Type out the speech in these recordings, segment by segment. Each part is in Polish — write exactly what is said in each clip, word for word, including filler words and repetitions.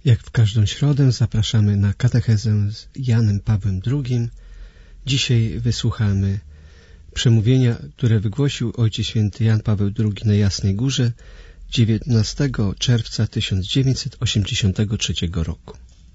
Jak w każdą środę zapraszamy na katechezę z Janem Pawłem drugim. Dzisiaj wysłuchamy przemówienia, które wygłosił Ojciec Święty Jan Paweł drugi na Jasnej Górze dziewiętnastego czerwca tysiąc dziewięćset osiemdziesiątego trzeciego roku.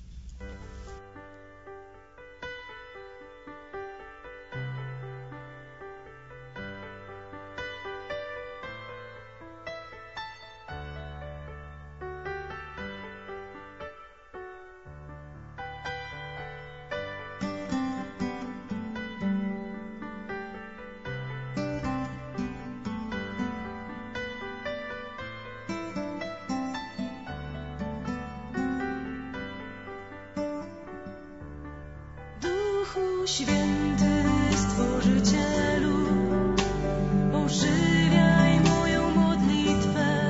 Święty Stworzycielu, ożywiaj moją modlitwę,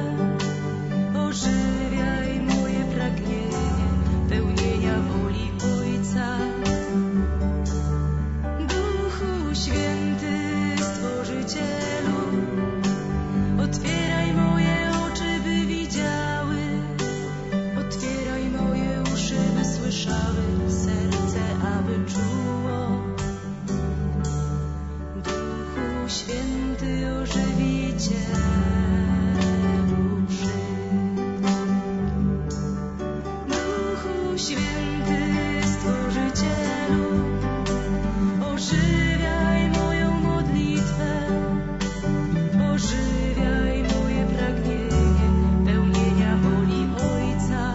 ożywiaj moje pragnienie pełnienia woli Ojca. Duchu Święty Stworzycielu, otwieraj moje oczy, by widziały, otwieraj moje uszy, by słyszały, serce, aby czuło. Święty ożywicielu, przyjdź. Duchu Święty Stworzycielu, ożywiaj moją modlitwę, ożywiaj moje pragnienie pełnienia woli Ojca.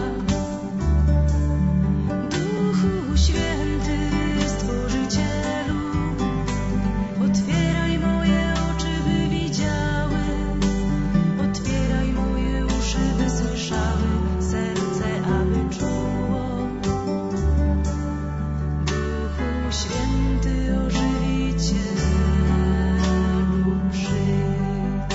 Duchu Święty Stworzycielu, otwieraj moje oczy, by widziały, otwieraj moje uszy, by słyszały, serce, aby czuło. Duchu Święty ożywicielu, przyjdź.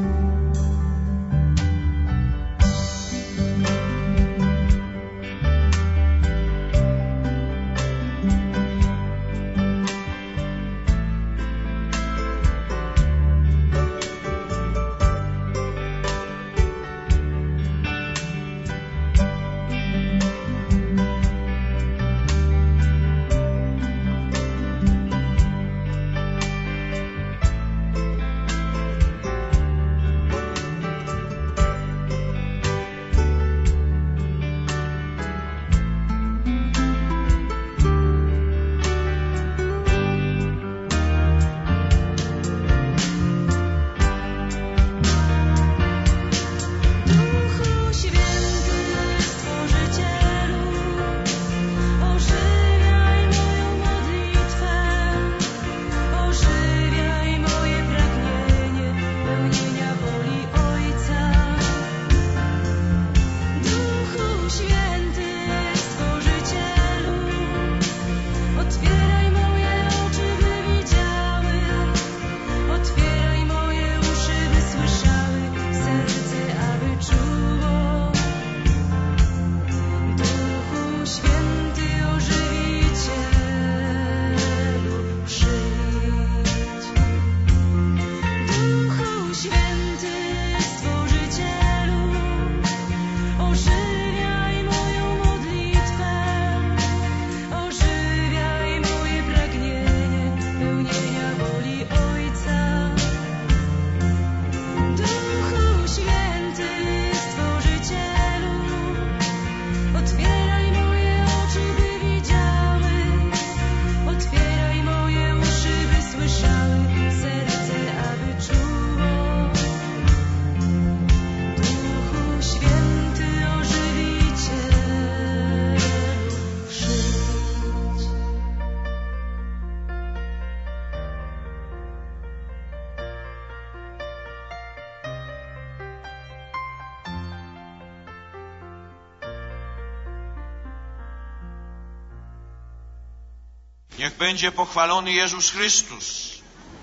Niech będzie pochwalony Jezus Chrystus.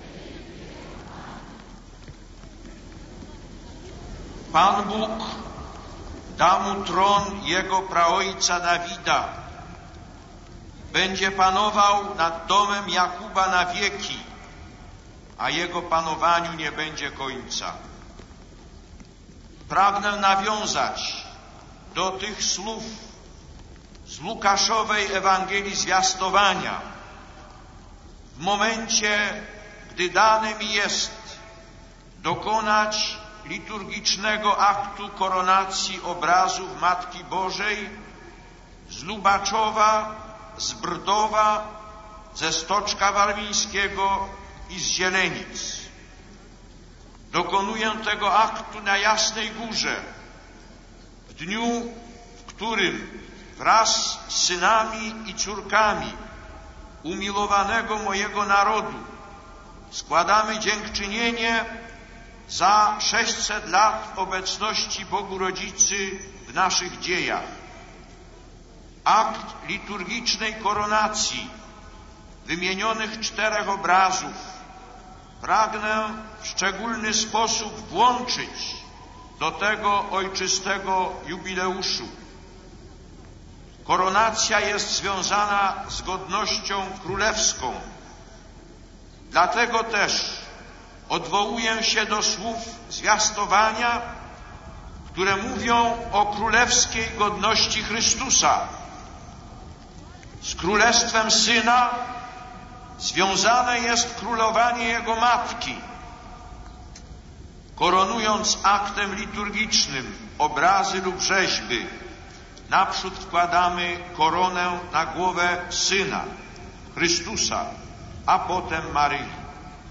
Pan Bóg dał mu tron jego praojca Dawida. Będzie panował nad domem Jakuba na wieki, a jego panowaniu nie będzie końca. Pragnę nawiązać do tych słów z Łukaszowej Ewangelii Zwiastowania, w momencie, gdy dane mi jest dokonać liturgicznego aktu koronacji obrazów Matki Bożej z Lubaczowa, z Brdowa, ze Stoczka Walwińskiego i z Zielenic. Dokonuję tego aktu na Jasnej Górze, w dniu, w którym wraz z synami i córkami umilowanego mojego narodu składamy dziękczynienie za sześćset lat obecności Bogu Rodzicy w naszych dziejach. Akt liturgicznej koronacji wymienionych czterech obrazów pragnę w szczególny sposób włączyć do tego ojczystego jubileuszu. Koronacja jest związana z godnością królewską. Dlatego też odwołuję się do słów zwiastowania, które mówią o królewskiej godności Chrystusa. Z królestwem Syna związane jest królowanie Jego Matki. Koronując aktem liturgicznym obrazy lub rzeźby, naprzód wkładamy koronę na głowę Syna, Chrystusa, a potem Maryi.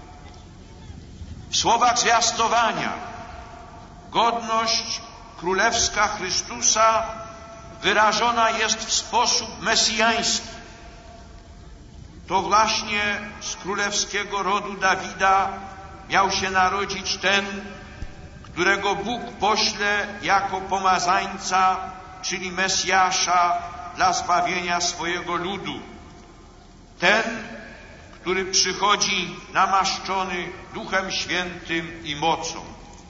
W słowach zwiastowania godność królewska Chrystusa wyrażona jest w sposób mesjański. To właśnie z królewskiego rodu Dawida miał się narodzić ten, którego Bóg pośle jako pomazańca, czyli Mesjasza dla zbawienia swojego ludu. Ten, który przychodzi namaszczony Duchem Świętym i mocą.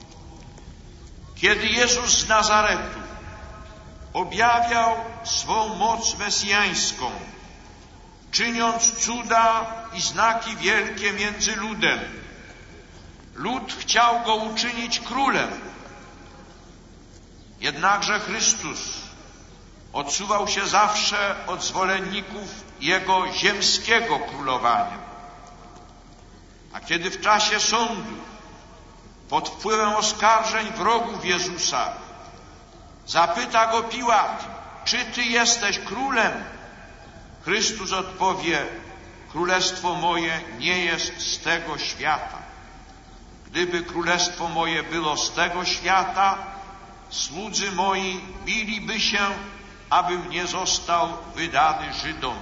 Kiedy Jezus z Nazaretu objawiał swą moc mesjańską, czyniąc cuda i znaki wielkie między ludem, lud chciał go uczynić królem. Jednakże Chrystus odsuwał się zawsze od zwolenników Jego ziemskiego królowania. A kiedy w czasie sądu, pod wpływem oskarżeń wrogów Jezusa, zapyta go Piłat, czy Ty jesteś królem? Chrystus odpowie, królestwo moje nie jest z tego świata. Gdyby królestwo moje było z tego świata, słudzy moi biliby się, abym nie został wydany Żydom.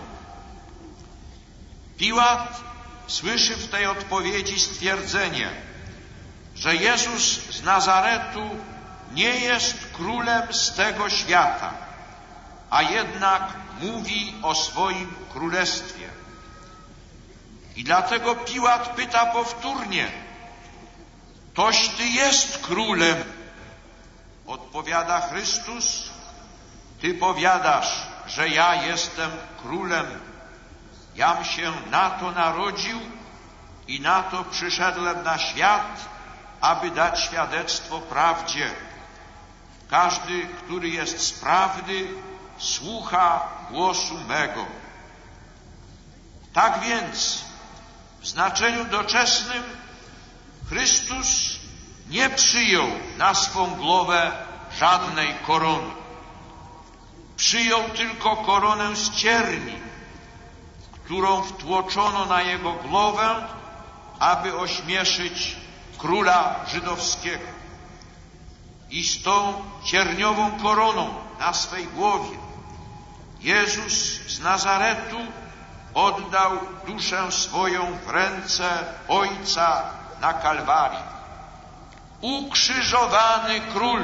Piłat słyszy w tej odpowiedzi stwierdzenie, że Jezus z Nazaretu nie jest królem z tego świata, a jednak mówi o swoim królestwie. I dlatego Piłat pyta powtórnie, toś Ty jest królem? Odpowiada Chrystus, Ty powiadasz, że ja jestem królem. Jam się na to narodził i na to przyszedłem na świat, aby dać świadectwo prawdzie. Każdy, który jest z prawdy, słucha głosu mego. Tak więc, w znaczeniu doczesnym, Chrystus nie przyjął na swą głowę żadnej korony. Przyjął tylko koronę z cierni, którą wtłoczono na Jego głowę, aby ośmieszyć króla żydowskiego. I z tą cierniową koroną na swej głowie Jezus z Nazaretu oddał duszę swoją w ręce Ojca na Kalwarii. Ukrzyżowany król,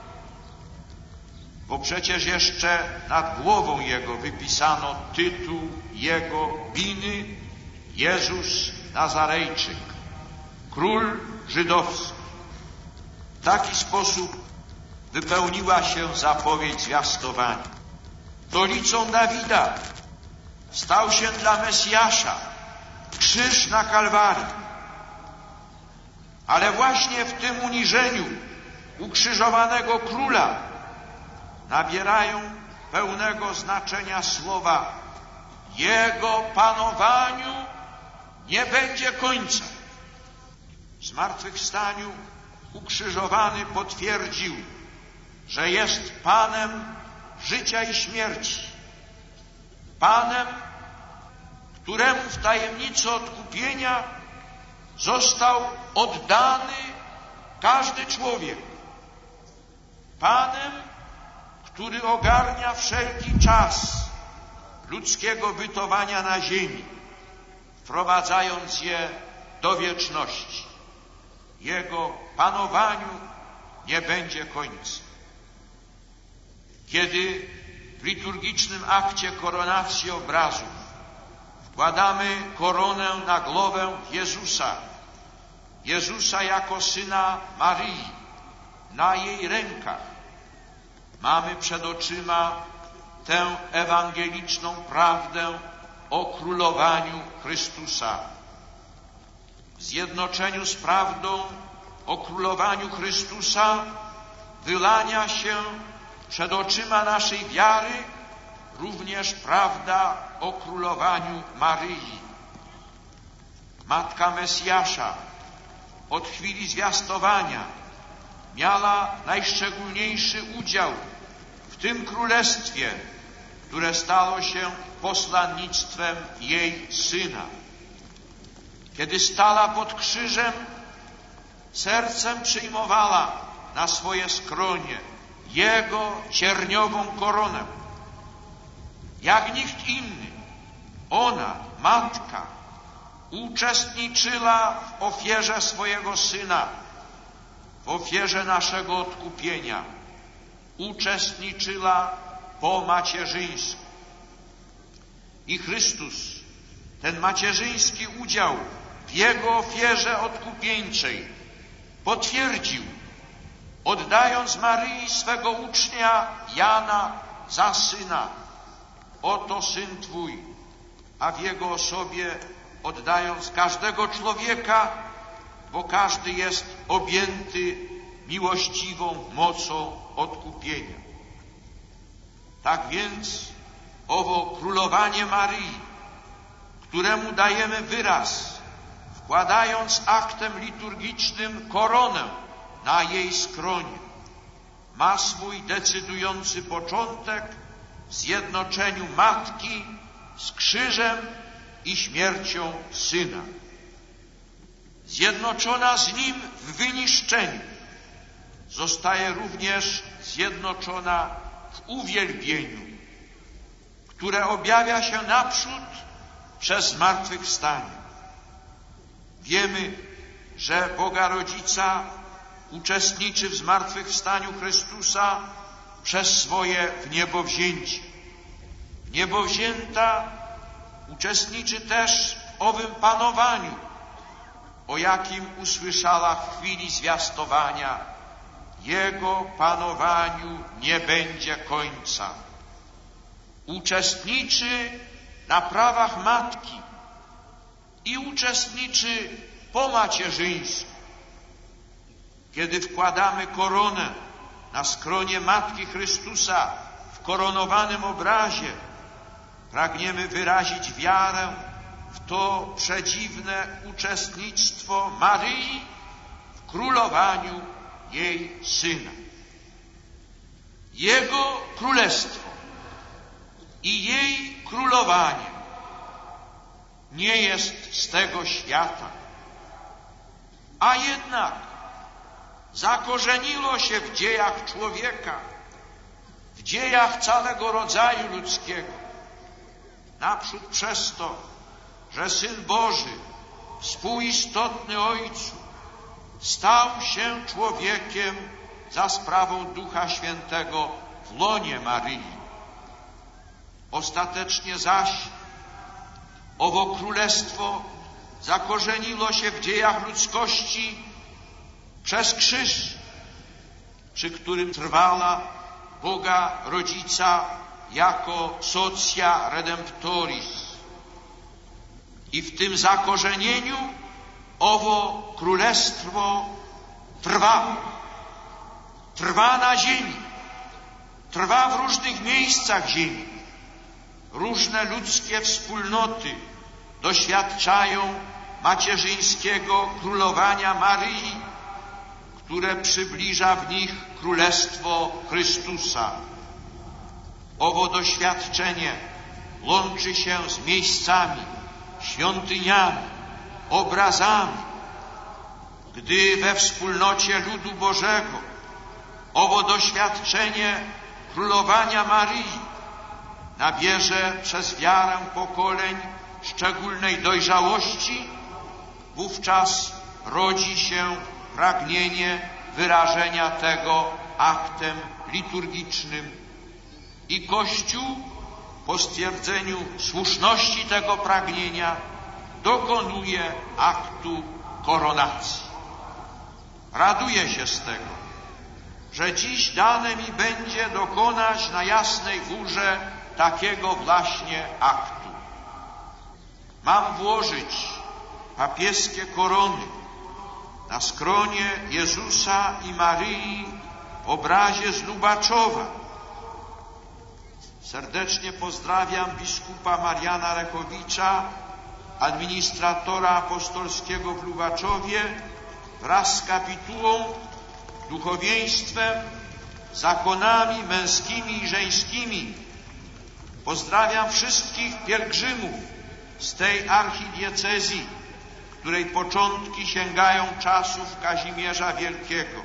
bo przecież jeszcze nad głową Jego wypisano tytuł Jego winy, Jezus Nazarejczyk, król żydowski. W taki sposób wypełniła się zapowiedź zwiastowania. Stolicą Dawida stał się dla Mesjasza krzyż na Kalwarii. Ale właśnie w tym uniżeniu ukrzyżowanego króla nabierają pełnego znaczenia słowa. Jego panowaniu nie będzie końca. W zmartwychwstaniu ukrzyżowany potwierdził, że jest Panem życia i śmierci. Panem, któremu w tajemnicy odkupienia został oddany każdy człowiek. Panem, który ogarnia wszelki czas ludzkiego bytowania na ziemi, wprowadzając je do wieczności. Jego panowaniu nie będzie końca. Kiedy w liturgicznym akcie koronacji obrazów wkładamy koronę na głowę Jezusa, Jezusa jako Syna Maryi, na jej rękach, mamy przed oczyma tę ewangeliczną prawdę o królowaniu Chrystusa. W zjednoczeniu z prawdą o królowaniu Chrystusa wylania się przed oczyma naszej wiary również prawda o królowaniu Maryi. Matka Mesjasza od chwili zwiastowania miała najszczególniejszy udział w tym królestwie, które stało się posłannictwem jej Syna. Kiedy stała pod krzyżem, sercem przyjmowała na swoje skronie Jego cierniową koronę. Jak nikt inny, ona, Matka, uczestniczyła w ofierze swojego Syna, w ofierze naszego odkupienia. Uczestniczyła po macierzyńsku. I Chrystus ten macierzyński udział w Jego ofierze odkupieńczej potwierdził, oddając Maryi swego ucznia Jana za Syna. Oto Syn Twój, a w Jego osobie oddając każdego człowieka, bo każdy jest objęty miłościwą mocą odkupienia. Tak więc owo królowanie Maryi, któremu dajemy wyraz, wkładając aktem liturgicznym koronę na jej skronie, ma swój decydujący początek w zjednoczeniu Matki z krzyżem i śmiercią Syna. Zjednoczona z Nim w wyniszczeniu, zostaje również zjednoczona w uwielbieniu, które objawia się naprzód przez zmartwychwstanie. Wiemy, że Boga Rodzica uczestniczy w zmartwychwstaniu Chrystusa przez swoje wniebowzięcie. Wniebowzięta uczestniczy też w owym panowaniu, o jakim usłyszała w chwili zwiastowania. Jego panowaniu nie będzie końca. Uczestniczy na prawach matki i uczestniczy po macierzyńsku. Kiedy wkładamy koronę na skronie Matki Chrystusa w koronowanym obrazie, pragniemy wyrazić wiarę w to przedziwne uczestnictwo Maryi w królowaniu jej Syna. Jego królestwo i jej królowanie nie jest z tego świata, a jednak zakorzeniło się w dziejach człowieka, w dziejach całego rodzaju ludzkiego. Naprzód przez to, że Syn Boży, współistotny Ojcu, stał się człowiekiem za sprawą Ducha Świętego w łonie Maryi. Ostatecznie zaś owo królestwo zakorzeniło się w dziejach ludzkości przez krzyż, przy którym trwała Boga Rodzica jako socia redemptoris. I w tym zakorzenieniu owo królestwo trwa. Trwa na ziemi. trwa w różnych miejscach ziemi. Różne ludzkie wspólnoty doświadczają macierzyńskiego królowania Maryi, które przybliża w nich Królestwo Chrystusa. Owo doświadczenie łączy się z miejscami, świątyniami, obrazami, gdy we wspólnocie ludu Bożego owo doświadczenie królowania Maryi nabierze przez wiarę pokoleń szczególnej dojrzałości, wówczas rodzi się pragnienie wyrażenia tego aktem liturgicznym i Kościół po stwierdzeniu słuszności tego pragnienia dokonuje aktu koronacji. Raduję się z tego, że dziś dane mi będzie dokonać na Jasnej Górze takiego właśnie aktu. Mam włożyć papieskie korony na skronie Jezusa i Maryi w obrazie z Lubaczowa. Serdecznie pozdrawiam biskupa Mariana Rekowicza, administratora apostolskiego w Lubaczowie, wraz z kapitułą, duchowieństwem, zakonami męskimi i żeńskimi. Pozdrawiam wszystkich pielgrzymów z tej archidiecezji, której początki sięgają czasów Kazimierza Wielkiego.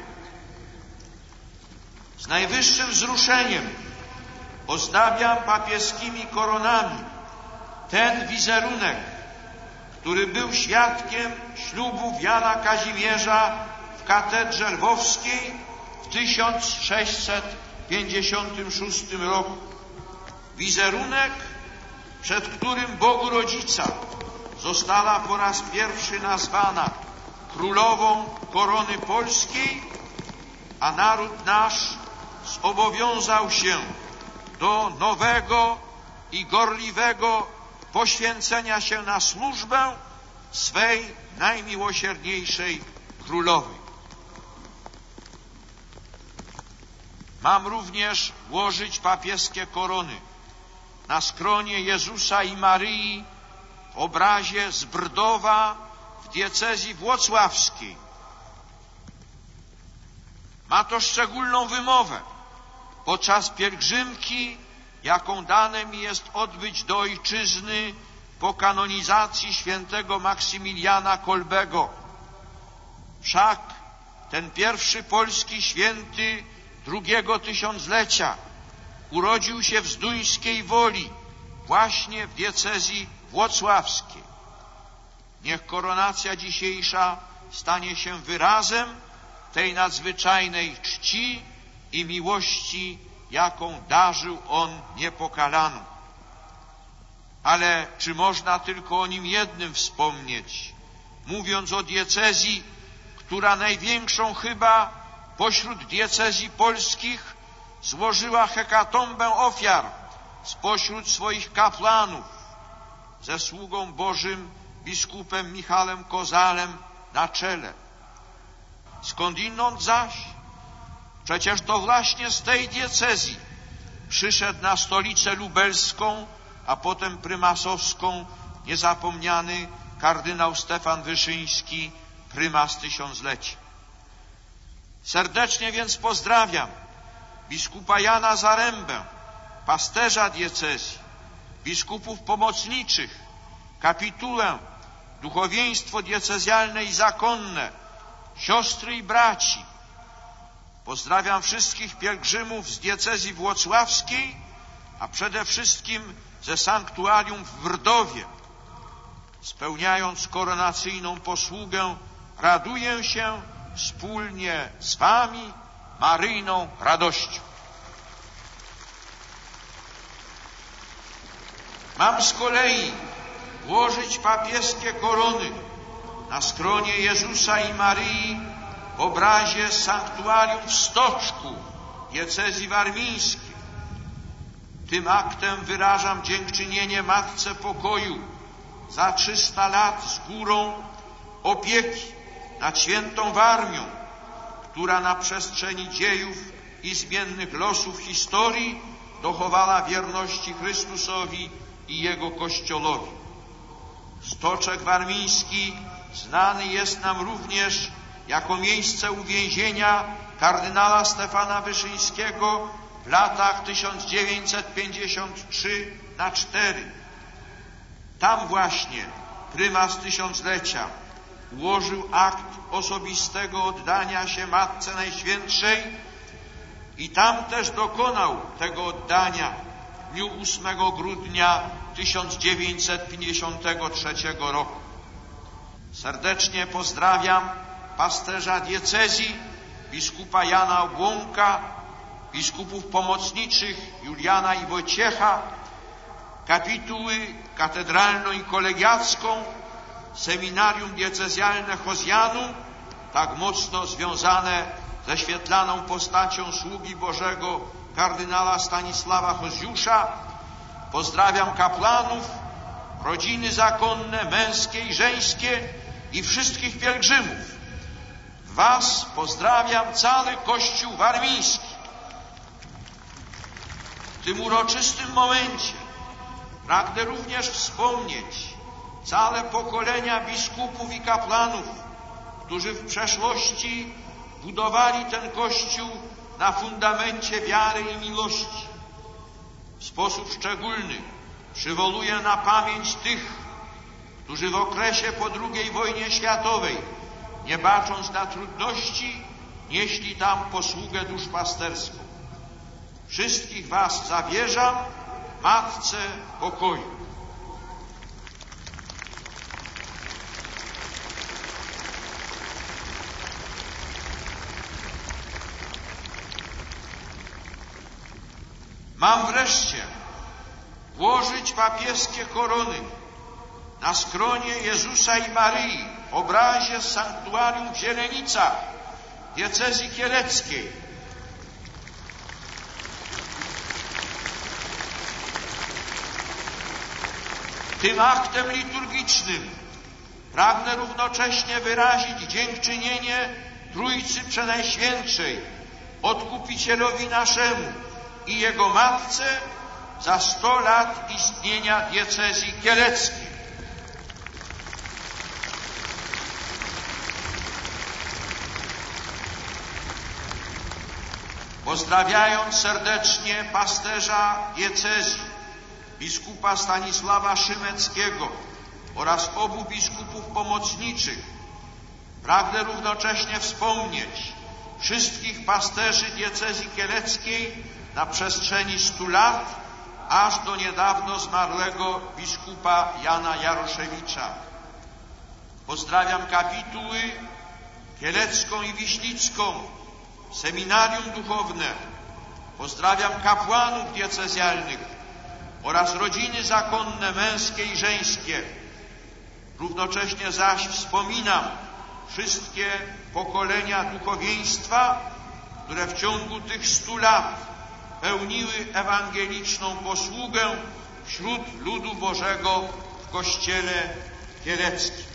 Z najwyższym wzruszeniem ozdabiam papieskimi koronami ten wizerunek, który był świadkiem ślubów Jana Kazimierza w katedrze lwowskiej w tysiąc sześćset pięćdziesiątym szóstym roku. Wizerunek, przed którym Bogu Rodzica została po raz pierwszy nazwana królową korony polskiej, a naród nasz zobowiązał się do nowego i gorliwego poświęcenia się na służbę swej najmiłosierniejszej królowej. Mam również włożyć papieskie korony na skronie Jezusa i Maryi w obrazie z Brdowa w diecezji włocławskiej. Ma to szczególną wymowę podczas pielgrzymki, jaką dane mi jest odbyć do ojczyzny po kanonizacji świętego Maksymiliana Kolbego. Wszak ten pierwszy polski święty drugiego tysiąclecia urodził się w Zduńskiej Woli, właśnie w diecezji włocławskiej. Niech koronacja dzisiejsza stanie się wyrazem tej nadzwyczajnej czci i miłości, jaką darzył on niepokalaną. Ale czy można tylko o nim jednym wspomnieć, mówiąc o diecezji, która największą chyba pośród diecezji polskich złożyła hekatombę ofiar spośród swoich kapłanów, ze sługą Bożym biskupem Michałem Kozalem na czele. Skądinąd zaś? Przecież to właśnie z tej diecezji przyszedł na stolicę lubelską, a potem prymasowską niezapomniany kardynał Stefan Wyszyński, prymas tysiąclecia. Serdecznie więc pozdrawiam biskupa Jana Zarębę, pasterza diecezji, biskupów pomocniczych, kapitułę, duchowieństwo diecezjalne i zakonne, siostry i braci. Pozdrawiam wszystkich pielgrzymów z diecezji włocławskiej, a przede wszystkim ze sanktuarium w Brdowie. Spełniając koronacyjną posługę, raduję się wspólnie z wami maryjną radością. Mam z kolei włożyć papieskie korony na skronie Jezusa i Maryi w obrazie sanktuarium w Stoczku, diecezji warmińskiej. Tym aktem wyrażam dziękczynienie Matce Pokoju za trzysta lat z górą opieki nad świętą Warmią, która na przestrzeni dziejów i zmiennych losów historii dochowała wierności Chrystusowi i Jego Kościołowi. Stoczek Warmiński znany jest nam również jako miejsce uwięzienia kardynała Stefana Wyszyńskiego w latach tysiąc dziewięćset pięćdziesiąt trzy na cztery. Tam właśnie prymas tysiąclecia ułożył akt osobistego oddania się Matce Najświętszej i tam też dokonał tego oddania w dniu ósmego grudnia tysiąc dziewięćset pięćdziesiątego trzeciego roku. Serdecznie pozdrawiam pasterza diecezji, biskupa Jana Obłąka, biskupów pomocniczych Juliana i Wojciecha, kapituły katedralną i kolegiacką, seminarium diecezjalne Hozjanum, tak mocno związane ze świetlaną postacią sługi Bożego kardynała Stanisława Hozjusza. Pozdrawiam kapłanów, rodziny zakonne, męskie i żeńskie i wszystkich pielgrzymów. Was pozdrawiam cały Kościół warmiński. W tym uroczystym momencie pragnę również wspomnieć całe pokolenia biskupów i kapłanów, którzy w przeszłości budowali ten Kościół na fundamencie wiary i miłości. W sposób szczególny przywołuję na pamięć tych, którzy w okresie po drugiej wojnie światowej, nie bacząc na trudności, nieśli tam posługę duszpasterską. Wszystkich was zawierzam Matce Pokoju. Mam wreszcie włożyć papieskie korony na skronie Jezusa i Maryi w obrazie z sanktuarium w Zielenicach, diecezji kieleckiej. Tym aktem liturgicznym pragnę równocześnie wyrazić dziękczynienie Trójcy Przenajświętszej, Odkupicielowi naszemu i Jego Matce za sto lat istnienia diecezji kieleckiej. Pozdrawiając serdecznie pasterza diecezji, biskupa Stanisława Szymeckiego oraz obu biskupów pomocniczych, pragnę równocześnie wspomnieć wszystkich pasterzy diecezji kieleckiej na przestrzeni stu lat, aż do niedawno zmarłego biskupa Jana Jaroszewicza. Pozdrawiam kapituły kielecką i wiślicką, seminarium duchowne. Pozdrawiam kapłanów diecezjalnych oraz rodziny zakonne, męskie i żeńskie. Równocześnie zaś wspominam wszystkie pokolenia duchowieństwa, które w ciągu tych stu lat pełniły ewangeliczną posługę wśród ludu Bożego w Kościele kieleckim.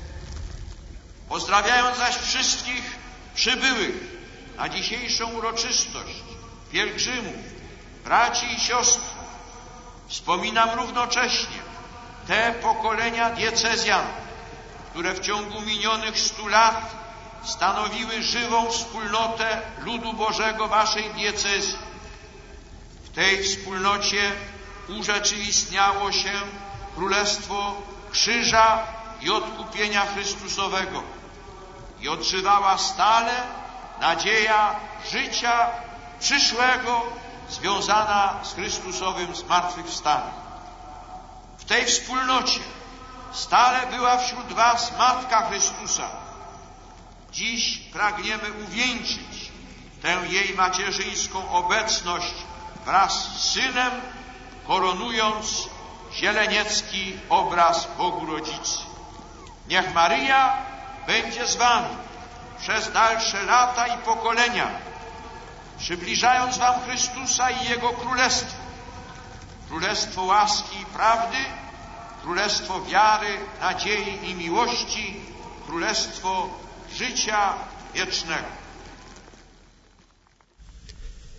Pozdrawiając zaś wszystkich przybyłych na dzisiejszą uroczystość, pielgrzymów, braci i siostry, wspominam równocześnie te pokolenia diecezjan, które w ciągu minionych stu lat stanowiły żywą wspólnotę ludu Bożego waszej diecezji. W tej wspólnocie urzeczywistniało się Królestwo Krzyża i odkupienia Chrystusowego i odżywała stale nadzieja życia przyszłego związana z Chrystusowym zmartwychwstaniem. W tej wspólnocie stale była wśród was Matka Chrystusa. Dziś pragniemy uwieńczyć tę jej macierzyńską obecność wraz z Synem, koronując zieleniecki obraz Bogu Rodzicy. Niech Maryja będzie z wami przez dalsze lata i pokolenia, przybliżając wam Chrystusa i Jego Królestwo. Królestwo łaski i prawdy, Królestwo wiary, nadziei i miłości, Królestwo życia wiecznego.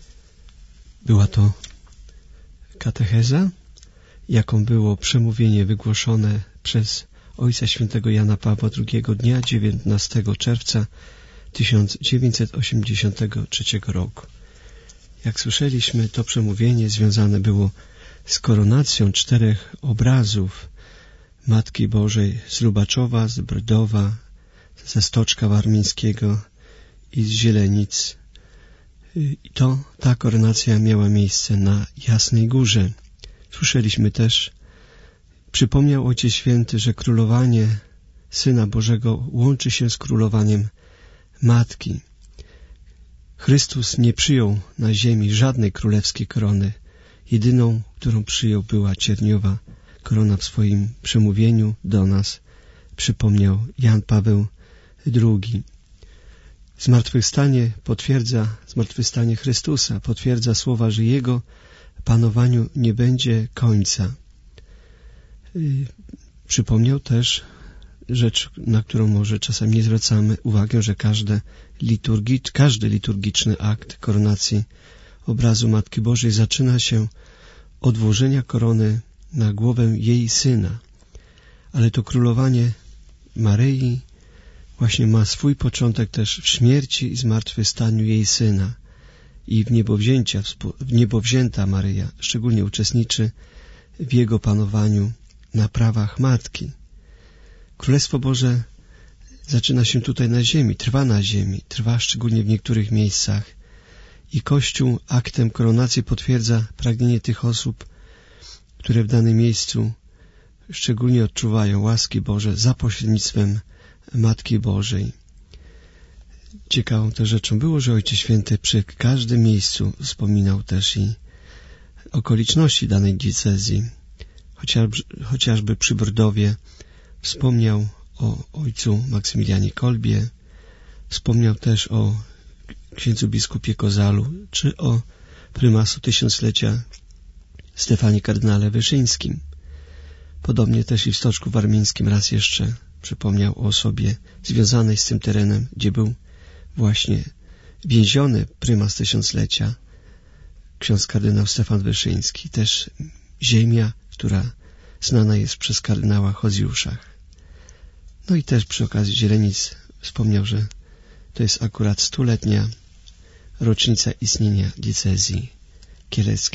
Była to katecheza, jaką było przemówienie wygłoszone przez Ojca Świętego Jana Pawła drugiego dnia dziewiętnastego czerwca tysiąc dziewięćset osiemdziesiątego trzeciego roku. Jak słyszeliśmy, to przemówienie związane było z koronacją czterech obrazów Matki Bożej z Lubaczowa, z Brdowa, ze Stoczka Warmińskiego i z Zielenic. I to ta koronacja miała miejsce na Jasnej Górze. Słyszeliśmy też, przypomniał Ojciec Święty, że królowanie Syna Bożego łączy się z królowaniem Matki. Chrystus nie przyjął na ziemi żadnej królewskiej korony. Jedyną, którą przyjął, była cierniowa korona. W swoim przemówieniu do nas przypomniał Jan Paweł drugi. Zmartwychwstanie potwierdza, zmartwychwstanie Chrystusa potwierdza słowa, że Jego panowaniu nie będzie końca. Przypomniał też rzecz, na którą może czasem nie zwracamy uwagę, że każde liturgicz, każdy liturgiczny akt koronacji obrazu Matki Bożej zaczyna się od włożenia korony na głowę jej Syna. Ale to królowanie Maryi właśnie ma swój początek też w śmierci i zmartwychwstaniu jej Syna. I w niebowzięcia, w niebowzięta Maryja szczególnie uczestniczy w Jego panowaniu na prawach Matki. Królestwo Boże zaczyna się tutaj na ziemi, trwa na ziemi, trwa szczególnie w niektórych miejscach i Kościół aktem koronacji potwierdza pragnienie tych osób, które w danym miejscu szczególnie odczuwają łaski Boże za pośrednictwem Matki Bożej. Ciekawą też rzeczą było, że Ojciec Święty przy każdym miejscu wspominał też i okoliczności danej diecezji. Chociażby, chociażby przy Brdowie wspomniał o ojcu Maksymilianie Kolbie, wspomniał też o księdzu biskupie Kozalu, czy o prymasu tysiąclecia Stefanie kardynale Wyszyńskim. Podobnie też i w Stoczku Warmińskim raz jeszcze przypomniał o osobie związanej z tym terenem, gdzie był właśnie więziony prymas tysiąclecia, ksiądz kardynał Stefan Wyszyński. Też ziemia, która znana jest przez kardynała Chodziusza. No i też przy okazji Zielenic wspomniał, że to jest akurat stuletnia rocznica istnienia diecezji kieleckiej.